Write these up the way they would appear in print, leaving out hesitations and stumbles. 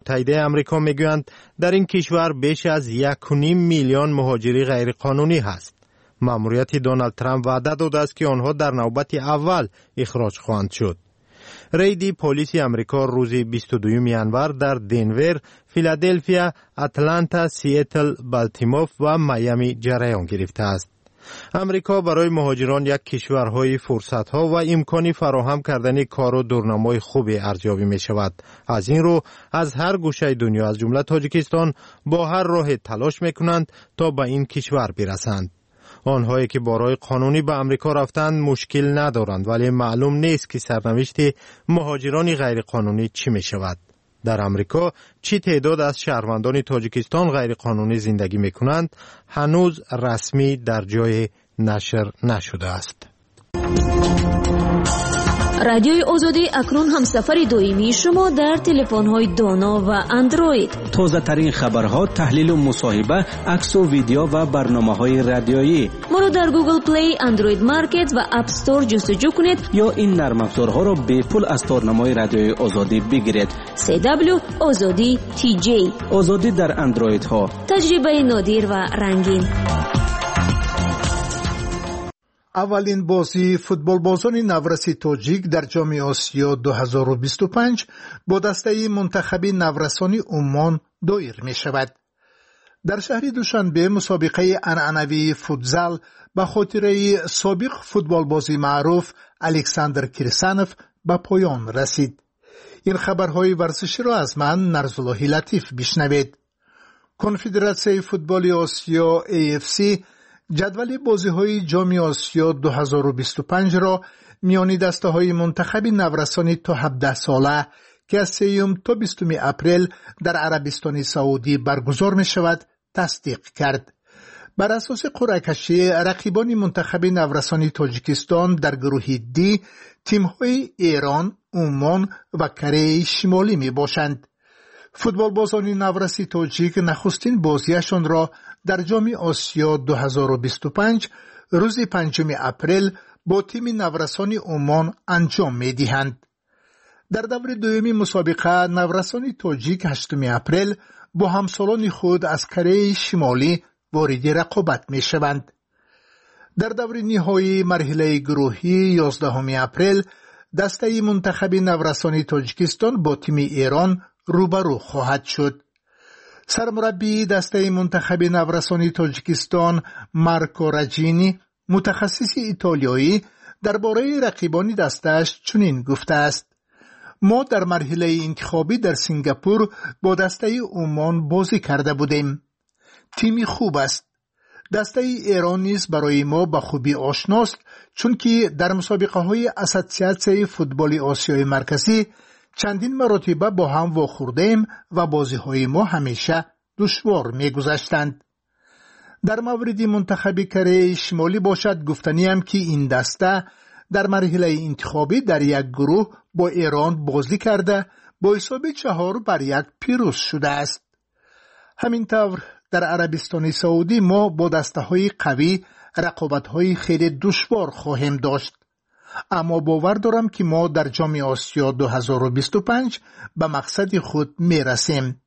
متحده آمریکا میگویند در این کشور بیش از 1.5 میلیون مهاجری غیرقانونی هست. مأموریت دونالد ترامپ وعده داده است که آنها در نوبت اول اخراج خواهند شد. ریدی پلیس آمریکا روز 22 ینور در دنور، فیلادلفیا، اتلانتا، سیاتل، بالتیمور و میامی جریان گرفته است. امریکا برای مهاجران یک کشورهای فرصتها و امکانی فراهم کردن کار و دورنمای خوب ارزیابی می شود. از این رو از هر گوشه دنیا از جمله تاجیکستان با هر راه تلاش می کنند تا به این کشور برسند. آنهایی که برای قانونی به امریکا رفتند مشکل ندارند، ولی معلوم نیست که سرنوشت مهاجران غیر قانونی چی می شود. در امریکا چی تعداد از شهروندان تاجیکستان غیر قانونی زندگی می کنند هنوز رسمی در جای نشر نشده است. رادیوی آزادی اکنون هم سفر دائمی شما در تلفن‌های دانا و اندروید. تازه ترین خبرها، تحلیل و مصاحبه، عکس و ویدیو و برنامه‌های رادیویی. ما را در گوگل پلی، اندروید مارکت و اپ استور جستجو کنید یا این نرم افزارها را به پول از تارنمای رادیوی آزادی بگیرید. CW آزادی TJ. آزادی در اندروید ها. تجربه نادر و رنگین. اولین بازی فوتبالبازان نورسی تاجیک در جام آسیا 2025 با دسته منتخب نورسان عمان دایر می شود. در شهر دوشنبه مسابقه عنعنوی فوتزال به خاطر سابق فوتبالباز معروف الکساندر کریسانوف به پایان رسید. این خبرهای ورزشی را از من نرزالله لطیف بشنوید. کنفدراسیون فوتبال آسیا AFC جدول بازی‌های جام آسیا 2025 را میان دسته‌های منتخب نورسان تا 17 ساله که از 3 تا 20 اپریل در عربستان سعودی برگزار می‌شود تصدیق کرد. بر اساس قرعه کشی رقیبان منتخب نورسان تاجیکستان در گروه دی تیم‌های ایران، عمان و کره شمالی می‌باشند. فوتبالبازان نورسی تاجیک نخستین بازیشان را در جام آسیا 2025 روز 5 اپریل با تیم نورسان عمان انجام می‌دهند. در دور دومی مسابقه نورسان تاجیک 8 اپریل با همسالان خود از کره شمالی وارد رقابت می‌شوند. در دور نهایی مرحله گروهی 11 اپریل دسته منتخب نورسان تاجیکستان با تیم ایران روبرو خواهد شد. سرمربی دسته منتخب نورسان تاجیکستان مارکو راجینی متخصص ایتالیایی درباره رقیبان دسته‌اش چنین گفته است: ما در مرحله انتخابی در سنگاپور با دسته عمان بازی کرده بودیم. تیمی خوب است. دسته ایران نیز برای ما به خوبی آشناست، چون که در مسابقه های اساسیاسیون فوتبال آسیای مرکزی چندین مرتبه با هم واخوردیم و بازی های ما همیشه دشوار می گذشتند. در مورد منتخب کره شمالی باشد گفتنیم که این دسته در مرحله انتخابی در یک گروه با ایران بازی کرده با حساب 4-1 پیروز شده است. همینطور در عربستان سعودی ما با دسته های قوی رقابت های خیلی دشوار خواهیم داشت. اما باور دارم که ما در جام آسیا 2025 به مقصد خود می رسیم.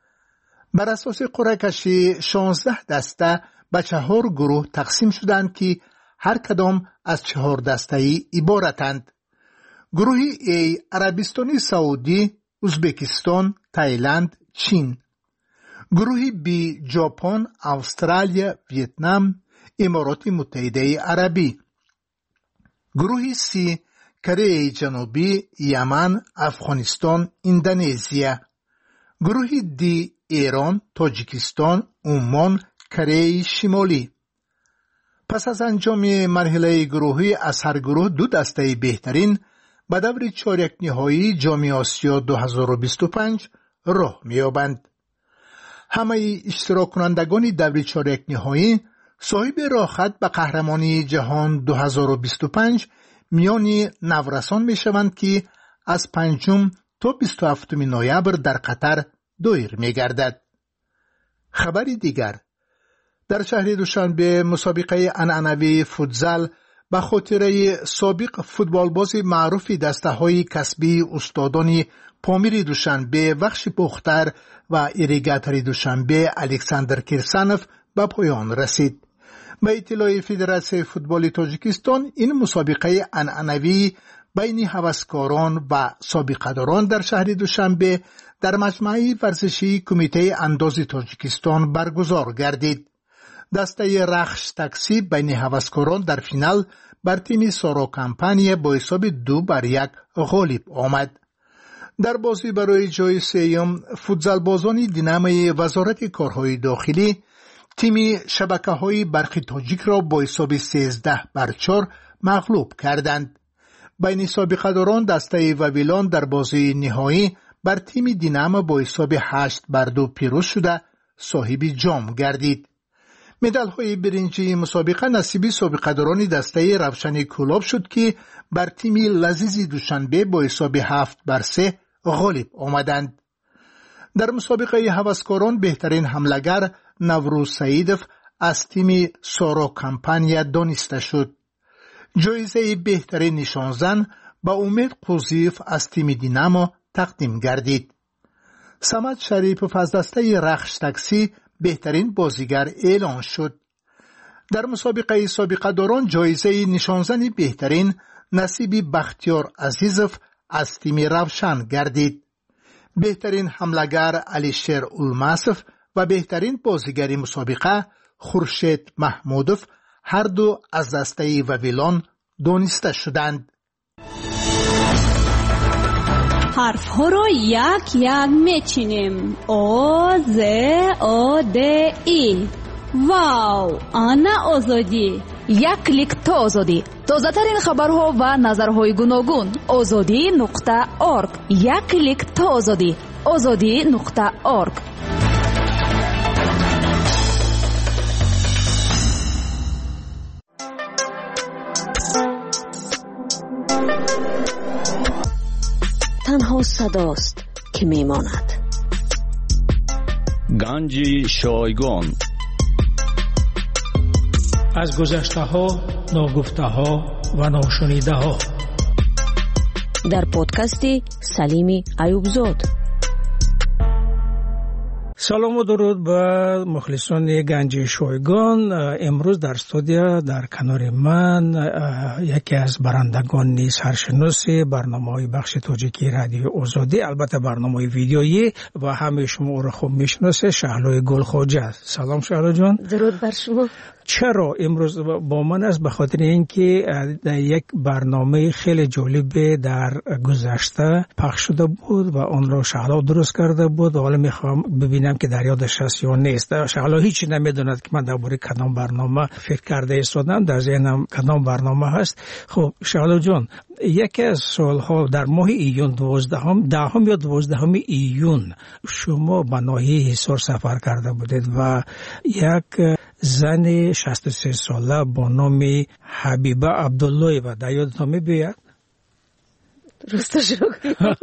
بر اساس قرعه کشی 16 دسته به 4 گروه تقسیم شدند که هر کدام از 4 دسته‌ای عبارتند. گروه A عربستان سعودی، ازبکستان، تایلند، چین. گروه B ژاپن، استرالیا، ویتنام، امارات متحده عربی. گروه C کره جنوبی، یمن، افغانستان، اندونزیا. گروه D ایران، تاجیکستان، عمان، کره شمالی. پس از انجام مرحله گروهی از هر گروه 2 دسته بهترین به دور چهارک نهایی جام آسیا 2025 راه می‌یابند. همه اشتراک کنندگان دور چهارک نهایی صاحب راحت به قهرمانی جهان 2025 میان نورسان میشوند که از 5 تا 27 نوامبر در قطر دایر میگردد. خبری دیگر: در شهر دوشنبه مسابقه عنعنوی فوتزال به خاطر سابق فوتبالباز معروف دسته های کسبی استادان پامیر دوشنبه، بخش پختر و ایریگاتری دوشنبه الکساندر کیرسانوف به پایان رسید. به اطلاع فدراسیون فوتبال تاجیکستان، این مسابقه عنعنوی بین هوسکاران و سابقه‌داران در شهر دوشنبه در مجمع ورزشی کمیته انداز تاجیکستان برگزار گردید. دسته رخش تاکسی بین هوسکاران در فینال بر تیم سارا کمپانی با حساب 2-1 غالب آمد. در بازی برای جای سوم، فوتزال بازان دینامای وزارت کارهای داخلی تیم شبکه‌های برق تاجیک را با حساب 13-4 مغلوب کردند. بین سابقه‌داران دسته واویلان در بازی نهایی بر تیم دینamo با حساب 8-2 پیروز شده صاحب جام گردید. مدال‌های برنجی مسابقه نصیب سابقه‌داران دسته روشن کلاب شد که بر تیم لذیذ دوشنبه با حساب 7-3 غالب آمدند. در مسابقه هوسکاران بهترین حمله‌گر نوروز سعیدوف از تیم سارا کمپانیا دانسته شد. جایزه بهترین نشانزن با امید قوزیف از تیم دینamo تقدیم گردید. صمد شریپوف از دسته رخش تاکسی بهترین بازیگر اعلان شد. در مسابقه سابقه‌داران جایزه نشانزن بهترین نصیب بختیار عزیزوف از تیم روشن گردید. بهترین حمله‌گر علیشیر اولماسوف و بهترین بازیگر مسابقه خورشید محمودوف هر دو از دسته واویلان دانسته شدند. حرف ها را یک یک میچینیم. او ز او د ای. واو، آنا آزادی. یک کلیک تا آزادی. تازه ترین خبرها و نظرهای گوناگون. azadi.org. یک کلیک تا آزادی. azadi.org. تنها صداست که میماند. گنج شایگان. از گذشته ها، ناگفته ها و ناشنیده ها. در پادکستی سلیمی ایوبزاد. سلام و درود به مخلصان گنج شایگان. امروز در استودیو در کنار من یکی از برندگان سرشناس برنامه‌های بخش تاجیکی رادیو آزادی، البته برنامه ویدیویی و همه شما او را خوب میشناسه، شهلای گلخواجه. سلام شهلا جان. درود بر شما. چرا امروز با من است؟ به خاطر اینکه یک برنامه خیلی جالب در گذشته پخش شده بود و آن را شهلا درست کرده بود و حالا میخوام ببینم که در یادش هست یا نیست. شهلا هیچی نمیدوند که من درباره کدام برنامه فکر کرده ایستادم، در ذهنم کدام برنامه هست. خب شهلا جان، یکی از سالها در ماه ایون 10 یا 12 ایون شما به ناحیه حصار سفر کرده بودید و یک زن 63 ساله با نام حبیبه عبدالله و در یادتان می‌بیاد؟ درستش رو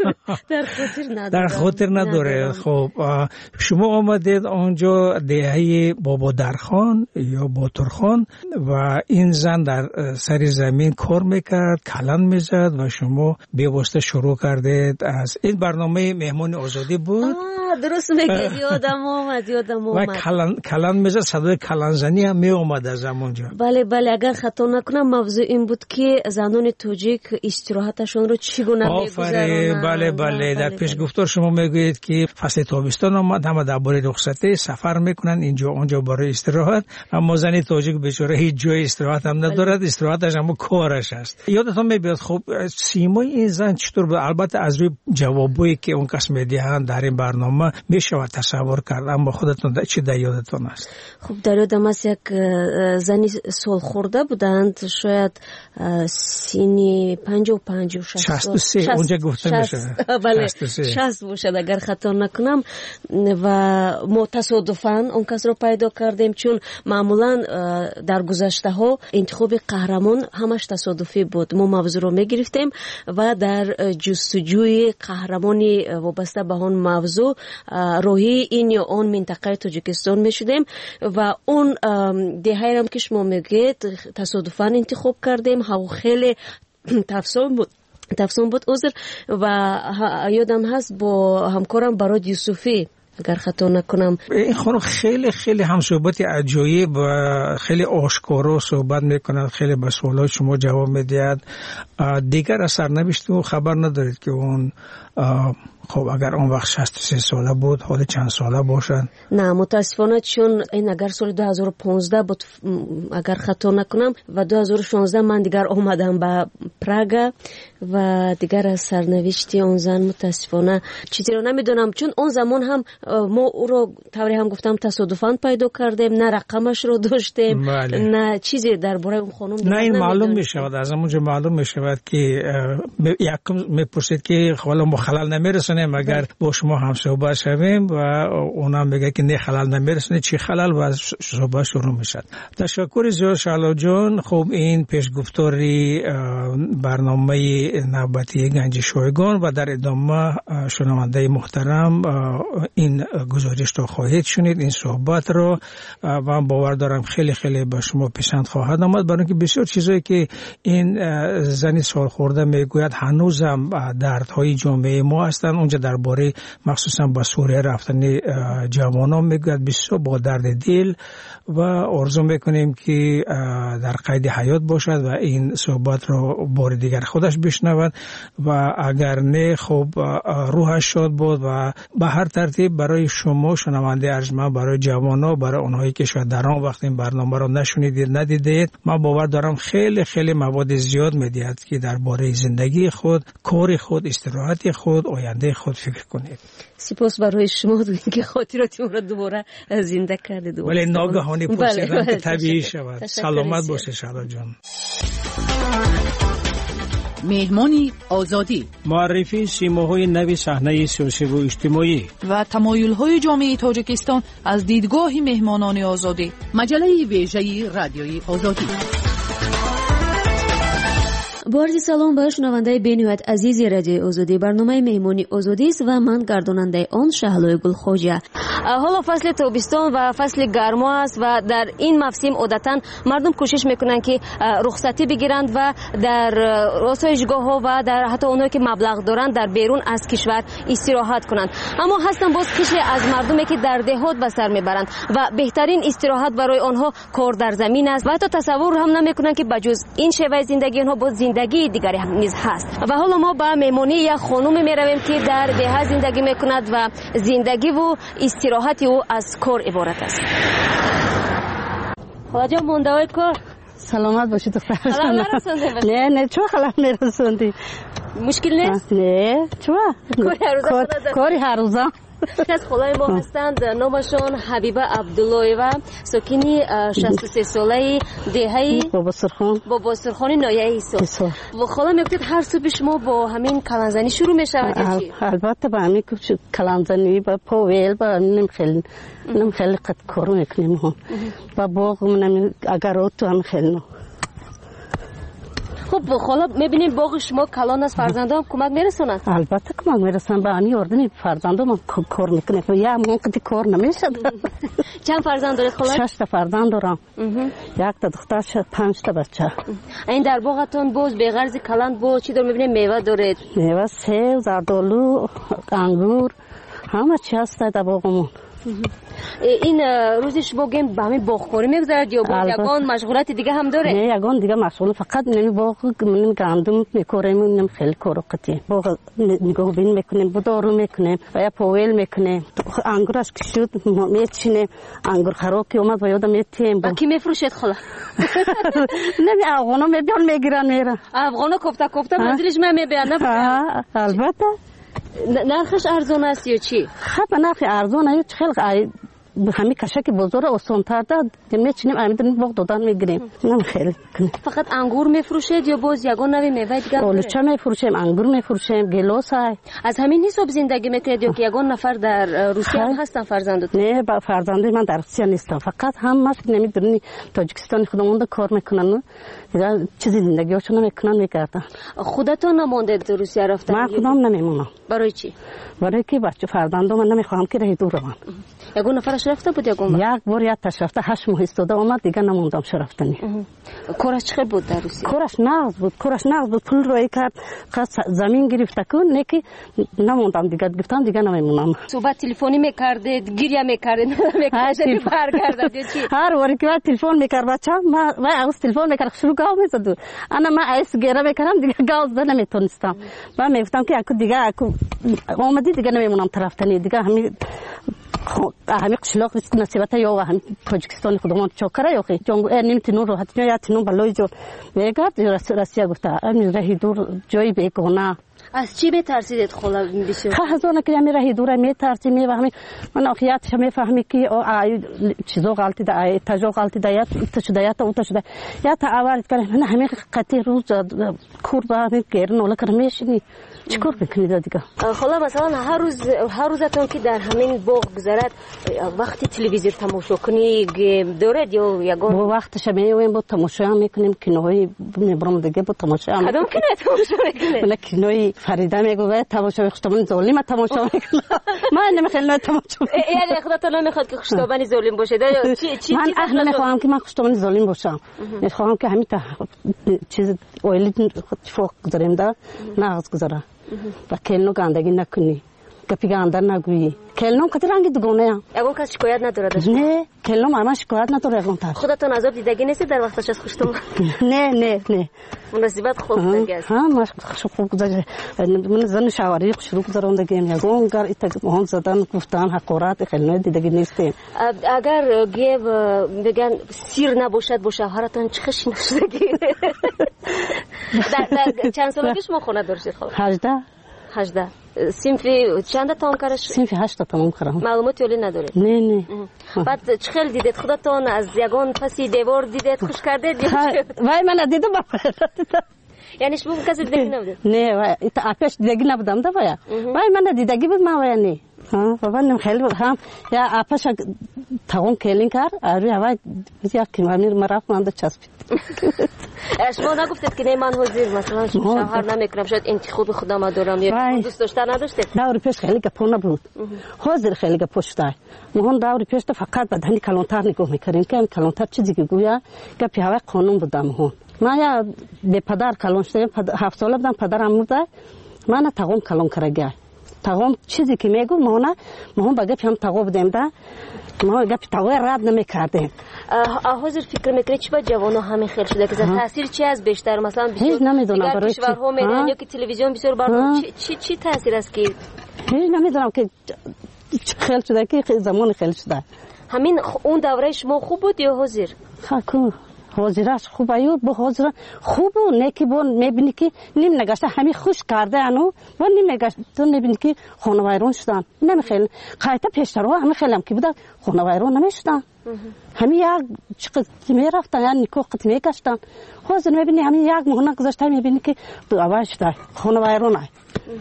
در خاطر نداره. خب شما آمدید آنجا دهه بابا درخان یا باترخان و این زن در سر زمین کار میکرد، کلان میزد و شما به واسطه شروع کردید. از این برنامه مهمان آزادی بود. درست میگه، یادم اومد. و کلان میزد، صدای کلان زنی هم می اومد از همونجا. بله، اگر خطا نکنم موضوع این بود که زنان تاجیک استراحتشون رو چگونه میگذرونن. بله. در پیش گفتار شما میگویید که فصل تابستان آمد، همه درباره رخصتی سفر میکنن اینجا اونجا برای استراحت، اما زن تاجیک بیچاره هیچ جای استراحت هم ندارد. استراحتش هم کارش است. یادتون میاد خب سیمای این زن چطور بود؟ البته از روی جوابایی که اون کس میدهند در این برنامه میشه تصور کرد، اما خودتون چی در یادتون است؟ خب در یادم است یک زنی سال خورده بودند، شاید سینی 55 و 63 اونجا گفته میشه. بله 60 باشد اگر خطا نکنم. و ما تصادفاً اون کس رو پیدا کردیم، چون معمولا در گذشته ها انتخاب قهرمان همش تصادفی بود. ما موضوع رو میگرفتیم و در جستجوی قهرمانی وابسته به اون موضوع روحی این یا اون منطقه تاجیکستان میشدیم و اون دهه هم که شما میگید تصادفاً انتخاب کردیم. هوا خیلی تفصیل بود تفسون بود عذر. و یادم هست با همکارم براد یوسفی اگر خطا نکنم، این خانم خیلی خیلی هم صحبت عجایب و خیلی آشکارا صحبت میکند، خیلی به سوالات شما جواب میدهد. دیگر از سرنوشت او خبر ندارید که اون خب اگر اون وقت 63 ساله بود حالا چند ساله باشد؟ نه متاسفانه، چون این اگر سال 2015 بود اگر خطا نکنم و 2016 من دیگر آمدم به پراگ و دیگر از سرنوشتی اون زن متاسفانه چیزی رو نمیدونم، چون اون زمان هم ما او رو طوری هم گفتم تصادفاً پیدا کردیم، نه رقمش رو داشتیم، نه چیزی درباره اون خانم نه این معلوم میشود، از همونجا معلوم میشود که یکم میپرسید که حالا ما خلل نمیرسونیم اگر با شما هم صحبت شویم و اونا میگه که نه خلل نمیرسونه، چی خلل و صحبت شروع میشد. تشکر زیاد شعلا جان. خب این پیشگفتاری برنامه نوبتی گنج شایگان و در ادامه شنونده محترم این گزارش رو خواهید شنید، این صحبت رو، و من باور دارم خیلی خیلی به شما پسند خواهد آمد، برای اینکه بسیار چیزایی که این زنی سالخورده میگوید هنوزم دردهای جامعه ما هستند. اونجا درباره مخصوصا با سوریه رفتن جوانان میگوید بسیار با درد دل و آرزو میکنیم که در قید حیات باشد و این صحبت رو بار دیگر خودش بشنود و اگر نه خب روحش شاد بود. و به هر ترتیب برای شما شنونده ارجمند، برای جوانان، برای اونهایی که شاید در آن وقت این برنامه رو نشنیدید ندیدید، من باور دارم خیلی خیلی مواد زیاد میدهد که درباره زندگی خود، کار خود، استراحت خود، آینده خود فکر کنید. سپاس برای شما که خاطرات ما رو دوباره زنده کردید. ولی ناگهانی پرسیدم که طبیعی شود. سلامت باشه شعلا جان. مهمانی آزادی، معرفی سیماهای نوی صحنه سیاسی و اجتماعی و تمایل‌های جامعه تاجیکستان از دیدگاه مهمانان آزادی. مجله ویژه رادیوی آزادی. با عرض سلام به شنونده بین‌نهایت عزیز رادیوی آزادی. برنامه مهمانی آزادی است و من گرداننده آن شهلای گلخوجه. حالا فصل تابستان و فصل گرما است و در این موسم عادتاً مردم کوشش میکنن که رخصتی بگیرند و در آسایشگاه‌ها و در حتی اونایی که مبلغ دارند در بیرون از کشور استراحت کنند. اما هستن باز قشری از مردمی که در دهات به سر میبرند و بهترین استراحت برای آنها کار در زمین است و حتی تصور هم نمیکنن که بجز این شیوه زندگی آنها باز زندگی دیگری هم نیز هست. و حالا ما به مهمانی یک خانم میرویم که در دهات زندگی میکند و زندگی و استراحت او از کار عبارت است. خواجه مونده‌های کار سلامت باشید دختر جان. نه چه خلل میرسوندی؟ مشکل نیست؟ نه چه؟ کاری هر روزه. از خالای ما هستند، نامشان حبیبه عبداللهیوا، ساکنی 63 ساله دهه بابا سرخان نایه ایسا. و خالا میگوید هر صبح شما با همین کلانزنی شروع میشود یا چی؟ البته با همین کلانزنی با پاویل با نم خیلی قد کار میکنیم هم با باغ منم اگر تو هم خیلی. خب خالا میبینیم باغ شما کلان است، فرزندان کمک میرسونن؟ البته کمک میرسونن، با همین اردنی فرزندان کار میکنه و یا موقعی کار نمیشد. چند فرزند دارید خالا؟ 6 تا فرزند دارم. یک تا دختر 5 تا بچه. این در باغتون باز به غرض کلان باز چی دار میبینیم؟ میوه دارید؟ میوه سیب، زردآلو، انگور، همه چی هست در باغمون. این روزی شما گیم به همین باغکاری میگذارد یا با یگان مشغولات دیگه هم داره؟ نه یگان دیگه مشغول، فقط نمی باغ من گندم میکاریم، نم خیلی کارو قطعی باغ نگاه بین میکنیم، بدارو میکنیم و یا پاویل میکنیم، انگورش که شد میچینیم، انگور خراکی اومد و یادم میتیم. با کی میفروشید خلا؟ نمی افغانا میبیان میگیرن میرن. افغانا کوفته منزلش میبیان؟ البته. نرخش ارزان است یا چی؟ خب نرخ ارزان است، خیلی همین کشک بزرگ آسان‌تر داد میچینیم امیدن باغ دادن میگیریم. نم خیلی فقط انگور میفروشید یا باز یگان نوی میوه دیگه؟ آلوچه میفروشیم، انگور میفروشیم، گیلاس های. از همین حساب زندگی میکنید یا که یگان نفر در روسیه هم هستن فرزندتون؟ نه با فرزندای من در روسیه نیستم، فقط همش نمیدونی تاجیکستان خودمون کار میکنن، دیگه چیزی زندگیشون نمیکنن میگردن. خودتون نمونده روسیه رفتن؟ من خودم نمیمونم. برای چی؟ برای که بچه فرزندام من نمیخوام که راه دور روان. یگان نفرش رفته بود یگون یک بار یادش رفته 8 ماه ایستاده اومد دیگه نموندم رفتنی. کارش چقدر بود در روسیه؟ کارش نقد بود پول روی کرد زمین گرفته کن نکی نموندم دیگه گفتم دیگه نمیمونم. صحبت تلفنی میکردید گریه میکردید نمیکردید برگردید چی؟ هر وقتی که تلفن میکرد بچه‌م ما از تلفن میکرد شروع گاو میزد انا ما ایس گره میکردم دیگه گاو زدن نمیتونستم و میگفتم که اكو دیگه اكو اومدی دیگه نمیمونم طرفتنی دیگه همین قشلاق نسبت یا و هم تاجیکستان خودمون چاکره یا خی جنگ نمیتونن راحت یا تنون بالای جو میگفت روسیه گفته امیر راه دور جای بیگانه. از چی میترسید خلا بسیار؟ خزانه که امیر راه دور میترسید میفهمی من آخیاتش میفهمی که چیزا غلطی ده تجا غلطی ده یا تشدیات او تشدیات یا تعاورت کنه من همین قطعی روز کوربا همین گرن ولی کرمیشنی چیکار میکنید دیگه؟ خلا مثلا هر روزتون که در همین باغ گذرد وقتی تلویزیون تماشا کنی دارد یا یگان وقتش میایم با تماشا میکنیم کینوهای میبرم دیگه با تماشا کدوم کینو تماشا میکنید؟ من کینوی فریده میگه تماشا خوشتابانی ظالم تماشا میکنم من نمیخوام تماشا یعنی خودتون نمیخواد که خوشتابانی ظالم باشه چی من اهل نمیخوام که من خوشتابانی ظالم باشم میخوام که همین چیز اویلی فوق گذاریم دا ناز گذاره و کلنو گندگی نکنی گپی گندر نگویی کلنو کتی رنگی دوگانه ام یگون کس شکایت نداره داشت؟ نه کلنو ماما شکایت نداره یگون تر خودتون عذاب دیدگی نیستی در وقتش از خوشتون؟ نه مناسبت خوب دیگه است ها ما خوب گذاشته من زن شواری شروع کردم دیگه یگون گر اتفاقا زدن گفتن حقارت کلنو دیدگی نیستی اگر گیو بگن سیر نباشد با شوهرتون چه خشی نشدگی در چند سالگی شما خونه داشتید خب 18 صنفی چند تام کارش صنفی 8 تمام کردم معلوماتی ولی نداره نه بعد چه خیلی دیدید خودتون از یگان پسی دیوار دیدید خوش کردید وای من دیدم یعنی شما کسی دیدگی نبود نه وای آتش دیدگی نبودم دا وای من دیدگی بود ما وای نه ها بابا نم خیلی هم یا آتش تاون کلین کار آره وای یا کی مرا من چسبید شما نگفتید که نه من حاضر مثلا شوهر نمیکنم شاید انتخاب خودم دارم یا دوست داشتن نداشتید داوری پیش خیلی گپ نبود حاضر خیلی گپ شده مون داوری پیش فقط بدنی کلانتر نگاه میکردیم که کلانتر چیزی که گویا گپی هوا قانون بودم هون ما یا به پدر کلان شدم 7 ساله بودم پدرم مرده من تاگم کلان کرده تاگم چیزی که میگو مون بگه هم تاگو بودم ده ما گپ تاگو رد نمیکردیم حاضر فکر میکنید چی با جوانو همه خیلی شده که تاثیر چی از بیشتر مثلا هیچ نمیدونم برای چی کشورها میدن یا که تلویزیون بسیار برنامه چی تاثیر است که هیچ نمیدونم که خیلی شده که زمان خیلی شده همین اون دوره شما خوب بود یا حاضر خاکو حاضرش خوب ایو با حاضر خوب نه که با میبینی که نیم نگشته همین خوش کرده انو و نیم نگشته تو میبینی که خانوایرون شدن نمیخیل قایتا پیشترها همین خیلی هم که بودن خانوایرون نمیشدن همین یک چقدر میرفتن یا نکو قط میکشتن حاضر میبینی همین یک مهنه گذاشته میبینی که دو اول شده خانوایرون های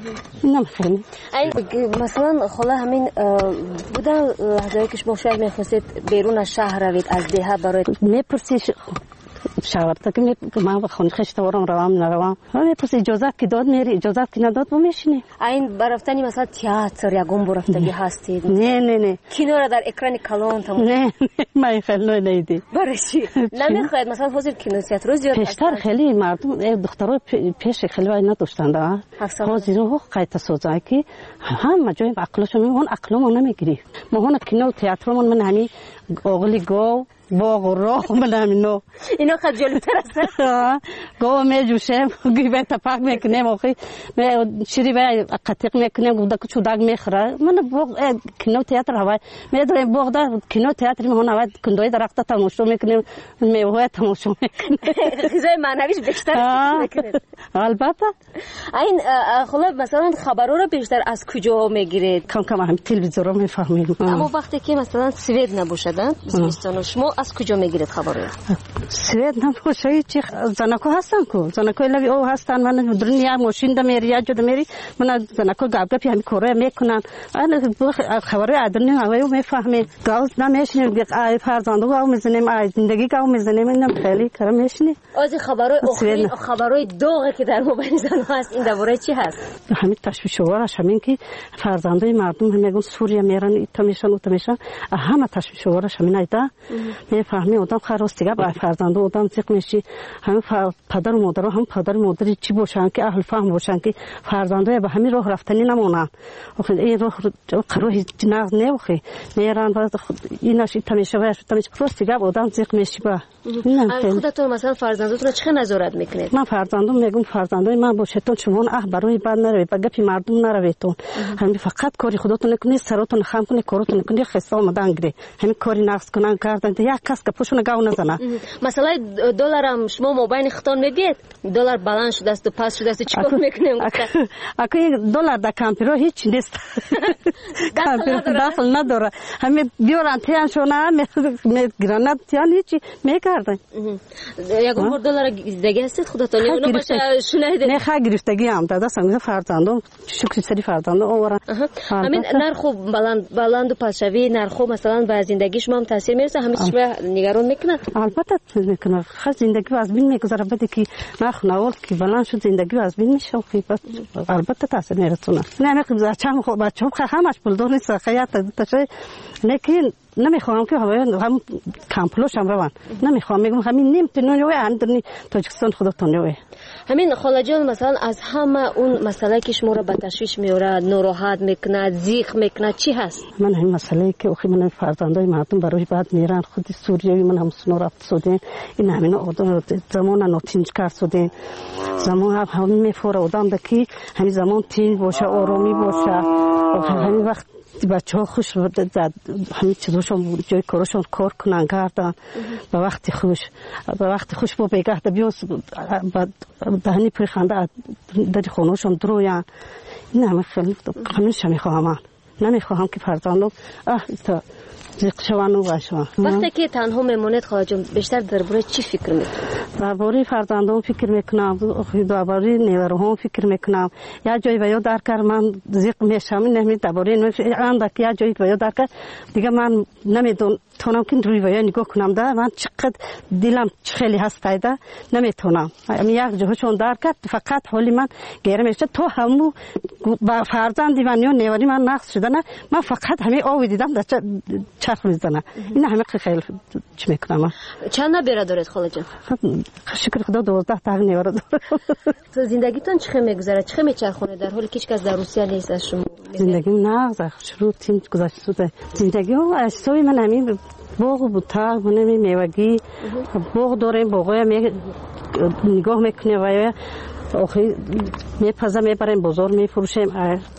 نمیخیل مثلا خلا همین بودن لحظه‌ای که شما شاید میخواستید بیرون از شهر روید از دهه برای میپرسی شاورتا که من با خونه خشت ورم روام نروام میپرسی اجازه که داد میری اجازه که نداد با میشینی این برفتنی مثلا تئاتر یا گم برفتگی هستید نه کینو را در اکران کلان تمام نه من خیلی نیدی برای چی نمیخواید مثلا حاضر کینو تئاتر زیاد پیشتر خیلی مردم دخترای پیش خیلی وای نداشتند حاضر رو قایت سوزای که هم جای عقلشون اون عقلمون نمیگیری ما هون کینو تئاترمون من همین اوغلی گو باغ و راه من همینو اینا خیلی جالب‌تر است گو میجوشم گیبه تپاک میکنم آخی شیری به قطیق میکنم گودا که چوداگ میخوره من باغ کینو تئاتر هوای میدونم باغ در کینو تئاتر من هوای کندوی درخت تماشا میکنم میوه تماشا میکنم چیزای معنویش بیشتر میکنه البته این خلا مثلا خبرها رو بیشتر از کجا میگیرید کم هم تلویزیون رو میفهمیم اما وقتی که مثلا سوئد نباشدن شما از کجا میگیرید خبر؟ سوید نمیشه چی زنکو هستن کو زنکو لبی او هستن من دنیا ماشین د میری یا جد میری من زنکو گابگا پی همین کاره میکنن انا خبر ادنی هوایو میفهمه گاز نمیشنیم بیای فرزندو او میزنیم ای زندگی او میزنیم اینم خیلی کار میشنی از خبرای آخرین خبرای دوغه که در موبایل زن هست این درباره چی هست؟ همین تشویش وراش همین که فرزندای مردم میگن سوریه میرن ایتا میشن اوتا میشن همه تشویش وراش همین ایدا میفهمی آدم خراستی با فرزند آدم زیق میشی همین پدر و مادر هم پدر و مادری چی باشن که اهل فهم باشن که فرزندای به همین راه رفتنی نمونن آخه این راه قروه جناز نوخی میرن بعد ایناش ایتا میشه و تمیش خراستی با آدم زیق میشی با خودتون مثلا فرزندتون چه نظارت میکنید؟ من فرزندم میگم فرزندای من باشتون شما برای بد نروید با گپی مردم نرویدتون همین فقط کاری خودتون نکنید سراتون خام کنید کارتون نکنید خسته آمدن گیری همین کاری نقص کنن کردن یک کس که پوشون گاو نزنه مثلا دلار هم شما موبایل خودتون میدید دلار بالانس شده است و پاس شده است چیکار میکنیم؟ اگه دلار در کامپیوتر هیچ نیست کامپیوتر داخل نداره همین بیارن تیان شونه میگیرن تیان هیچی میکردن یک بار دلار دیگه است خودتون نمیشه شونه نه خا گرفتگی هم داده سنگ فرزندم شکر سری فرزندم اورا همین نرخ بلند و پاسشوی نرخ مثلا به زندگی شما هم تاثیر میرسه همین شما نگران میکنه البته میکنه خود زندگی از بین میگذره بده که نرخ نوال که بلند شد زندگی از بین میشه البته تاثیر میرسونه نه میگم بچه‌م خب بچه‌م همش پول دور نیست خیاط تشه لیکن نمیخوام که هم کامپلوش هم روان نمیخوام میگم همین نمیتونی و اندرنی تاجیکستان خودتون نوی همین خاله جان مثلا از همه اون مسئله که شما رو به تشویش میاره ناراحت میکنه زیق میکنه چی هست؟ من همین مسئله که اخی من فرزندای مردم برای بعد میرن خود سوریه من هم سنو رفت شدین این همین زمان نوتینج کرد شدین زمان همین میفوره آدم دکی همین زمان تین باشه آرامی باشه همین وقت بچه ها خوش زد همین چیزاشون جای کارشون کار کنن کردن به وقت خوش با بگه بیاس دهنی پری خنده داری خونهشون درویان این همه خیلی همیش میخواهم نمیخواهم که فرزندم زیق شوان و باشم وقتی که تنها میمونید خواهد جان بیشتر درباره چی فکر میکنید؟ درباره فرزندم فکر میکنم درباره نیروهم فکر میکنم یا جایی باید در کار من زیق میشم نمیدونم درباره اندک یا جایی باید در کار دیگه من نمیدونم که روی باید نگاه کنم ده من چقدر دلم خیلی هستایده نمیتونم یک جهشون در کار فقط حالی من گیره میشه تو همو فرزندی من یا نیوری من نقص شده نه من فقط همه آوی دیدم چرخ میزنه این همه خیلی چی میکنم چند برادرت خاله جان؟ شکر خدا 12 تا نیوره دارم تو زندگیتون چه میگذره چه میچرخونه در حالی که هیچ کس در روسیه نیست از شما؟ زندگیم نغزه شروع تیم گذشته شده زندگیم اجسای من همین باغ بود تا منمی میوگی باغ داریم باغای نگاه میکنه و آخری میپزه میبریم بازار میفروشیم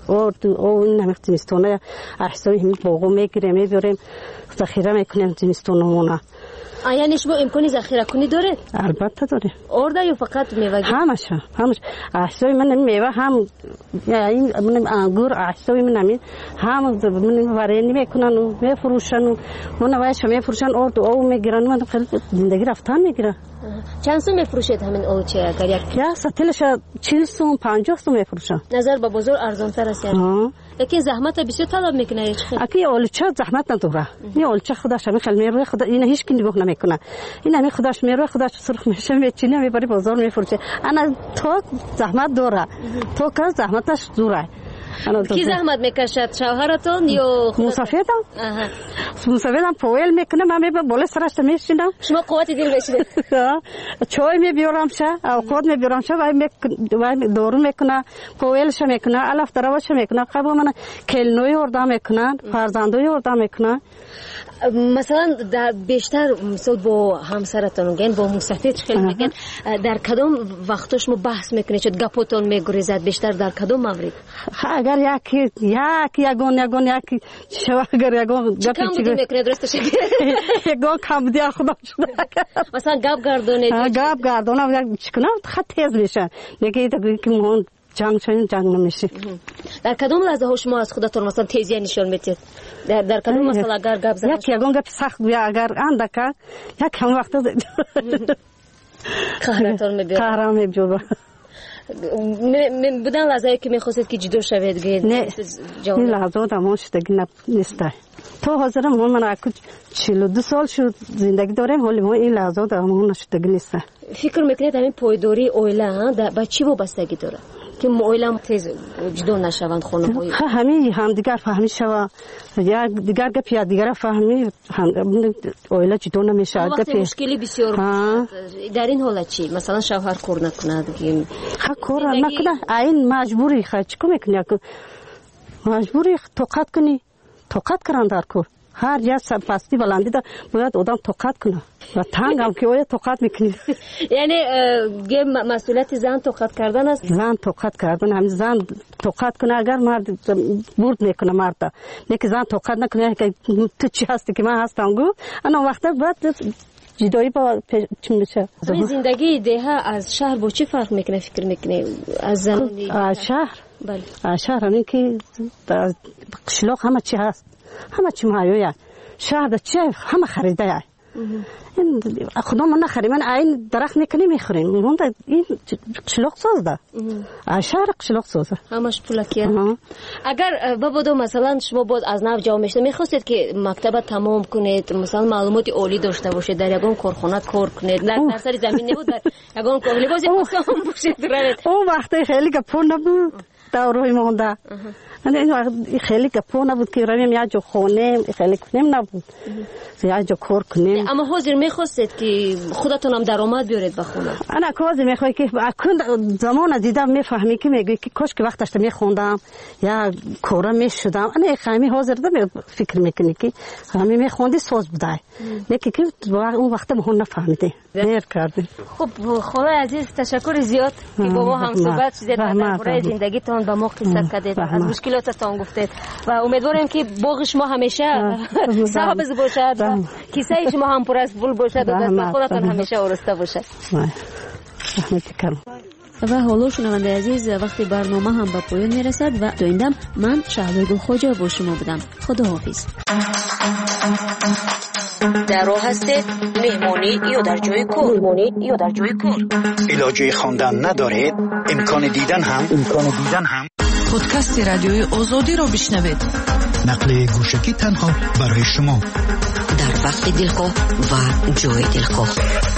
او این همه زمستونه احسای همین باغو میگیریم میبریم ذخیره میکنیم زمستونمونه یعنی شما امکانی ذخیره کنی داره؟ البته داره ارده یا فقط میوه؟ همش احسای من میوه هم یعنی من انگور احسای من همین هم من ورینی میکنن و میفروشن و من وایش میفروشن او میگیرن من خیلی زندگی رفتن میگیره چند سو میفروشید همین اولچه اگر یک سطلش 40 سوم 50 سوم میفروشن نظر به بازار ارزان تر است یعنی لیکن زحمت بسیار طلب میکنه هیچ خیلی اکی اولچه زحمت نداره این اولچه خودش همین خیلی میروه خدا این هیچ کی نگاه نمیکنه این همین خودش میروه خودش سرخ میشه میچینه میبری بازار میفروشه انا تو زحمت داره تو که زحمتش دوره کی زحمت میکشد شوهرتون یا مسافرم مسافرم پویل میکنه من میبرم بالا سرش میشینم شما قوت دل بشید چای میبیارم شه او خود میبیارم شه و دورو میکنه پویلش میکنه الف دروش میکنه قبل من کلنوی وردا میکنن فرزندوی وردا میکنن مثلا در بیشتر مثلا با همسرتون گن با مسافر خیلی میگن در کدام وقتش شما بحث میکنید چه گپاتون میگریزد بیشتر در کدام مورد اگر یگان شو اگر یگان گپی چی میکنید درستش یگان کم دی خدا مثلا گپ گردونه چیکنم خط تیز میشه نگه که جنگ نمیشه در کدام لحظه ها شما از خودتون مثلا تیزی نشون میدید در کدوم مسئله اگر گپ زدن یک یگان گپ سخت بیا اگر اندک یک هم وقت قهرتون میبیاد قهرم میبیاد بودن لحظه‌ای که میخواستید که جدا شوید نه این لحظه دامون شدگی نیست تا حاضرم من اکو 42 سال شد زندگی دارم ولی ما این لحظه دامون شدگی نیست. فکر میکنید همین پایداری اویله با چی وابستگی داره که اویله تیز جدا نشوند خانم‌های همین هم دیگر فهمی شوا یا دیگر گپ یا دیگر فهمی اویله جدا نمیشه. وقتی مشکلی بسیار در این حالت چی مثلا شوهر کار نکند که کار نکنه این مجبوری چیکار میکنی مجبوری طاقت کنی طاقت کردن در کار هر جا پستی بلندی دا باید آدم طاقت کنه و تنگ هم که باید طاقت میکنی یعنی مسئولیت زن طاقت کردن است زن طاقت کردن همین زن طاقت کنه اگر مرد برد میکنه مرد نه که زن طاقت نکنه که تو چی هستی که من هستم گو انا وقتا باید جدایی با چی میشه زندگی ده از شهر با چی فرق میکنه فکر میکنه از زنانی از شهر بله شهر همین که قشلاق همه چی هست همه چی مایویه شهر چی همه خریده این خدا من نخریم من این درخت میکنی میخوریم این قشلاق سازده شهر قشلاق سازده همش پولکیه اگر بابا مثلا شما باز از نو جا میشته میخواستید که مکتب تمام کنید مثلا معلومات عالی داشته باشید در یگان کارخانه کار کنید نه در سر زمین نبود در یگان کار لباس پوشان باشید اون وقتی خیلی گپون نبود دورهای مونده این وقت خیلی گپون نبود که رویم یا جو خونه خیلی کنیم نبود یا جو کار کنیم اما حاضر میخواستید که خودتون هم درآمد بیارید به خونه انا کاز میخوای که اکن زمان دیدم میفهمی که میگی که کاش که وقتش میخوندم یا کارا میشدم انا خیلی حاضر دم فکر میکنی که همین میخوندی ساز بودای نه که اون وقت ما نفهمیدی نیر کردی خب خاله عزیز تشکر زیاد که با ما هم صحبت شدید درباره زندگیتون با ما قصه کردید از مشکلاتتون گفتید و امیدوارم که باغ شما همیشه سبز باشد کیسه شما هم پر از پول باشد و دست خودتون همیشه آراسته باشد و حالا شنونده عزیز وقتی برنامه هم به پایان میرسد و تا این دم من شهلا گلخواجه با شما بودم خداحافظ در راه هستید مهمانی یا در جای کار علاجه خواندن ندارید امکان دیدن هم پادکست رادیوی آزادی را بشنوید نقل گوشکی تنها برای شما در وقت دلخواه و جای دلخواه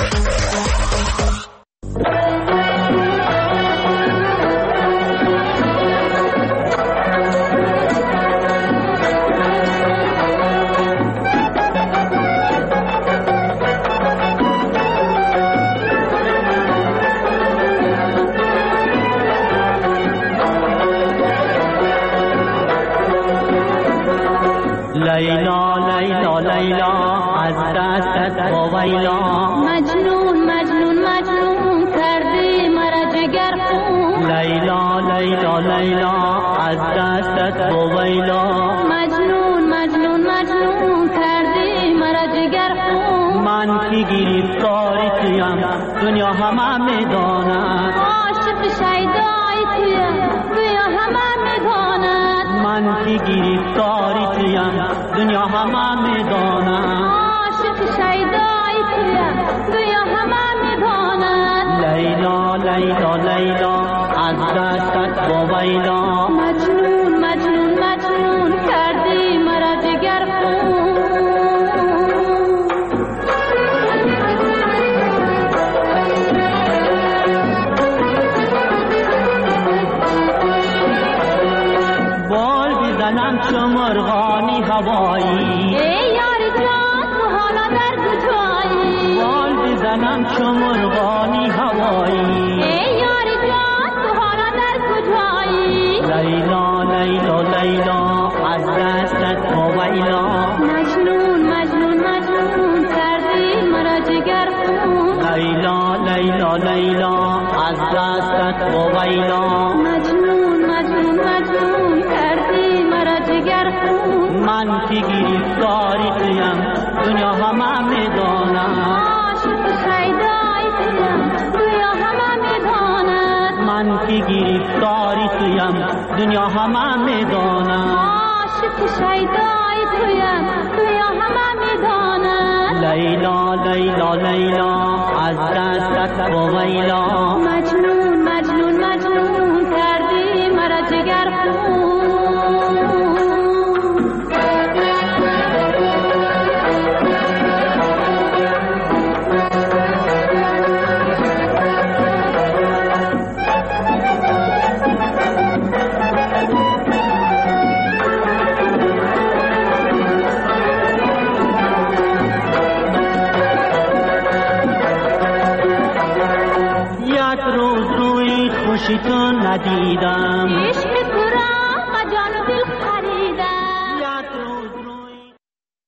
لیلا لیلا لیلا از دستت ویلا مجنون مجنون مجنون کردی مرا جگر خون لیلا لیلا لیلا از دستت ویلا مجنون مجنون مجنون کردی مرا جگر خون من که گرفتاری تویم دنیا همه میداند عاشق شیدای تویم دنیا همه میداند من که گرفتاری تویم دنیا همه میداند عاشق شیدای تویم دنیا همه میداند لیلا لیلا لیلا از دستت ویلا مجنون مجنون مجنون کردی مرا جگر خون بال بزنم چو مرغانی هوایی ای یار جان تو حالا در کجایی بال بزنم چو مرغانی هوایی ای یار جان تو حالا در کجایی لیلا لیلا لیلا از دستت ویلا مجنون مجنون مجنون کردی مرا جگر خون لیلا لیلا لیلا از دستت ویلا مجنون مجنون مجنون کردی مرا جگر خون من که گرفتاری تویم دنیا همه میداند عاشق شیدای تویم دنیا همه میداند من که گرفتاری تویم دنیا همه میداند عاشق شیدای ویلا مجنون مجنون مجنون کردی مرا جگر خون تو ندیدم